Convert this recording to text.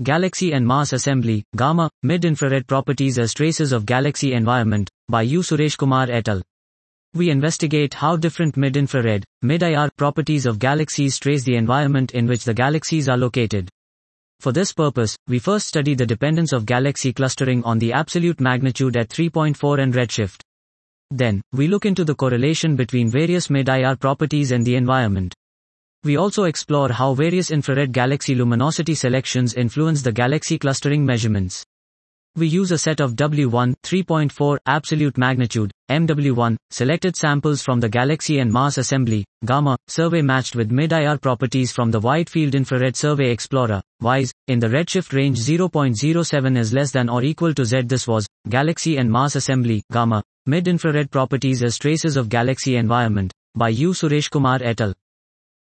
Galaxy and Mass Assembly, Gamma, Mid-Infrared Properties as Traces of Galaxy Environment, by U. Sureshkumar et al. We investigate how different mid-infrared, mid-IR properties of galaxies trace the environment in which the galaxies are located. For this purpose, we first study the dependence of galaxy clustering on the absolute magnitude at 3.4 and redshift. Then, we look into the correlation between various mid-IR properties and the environment. We also explore how various infrared galaxy luminosity selections influence the galaxy clustering measurements. We use a set of W1, 3.4, absolute magnitude, MW1, selected samples from the Galaxy and Mass Assembly, Gamma, survey matched with mid-IR properties from the Wide Field Infrared Survey Explorer, WISE, in the redshift range 0.07 is less than or equal to Z. This was, Galaxy and Mass Assembly, Gamma, Mid-Infrared Properties as Traces of Galaxy Environment, by U. Sureshkumar et al.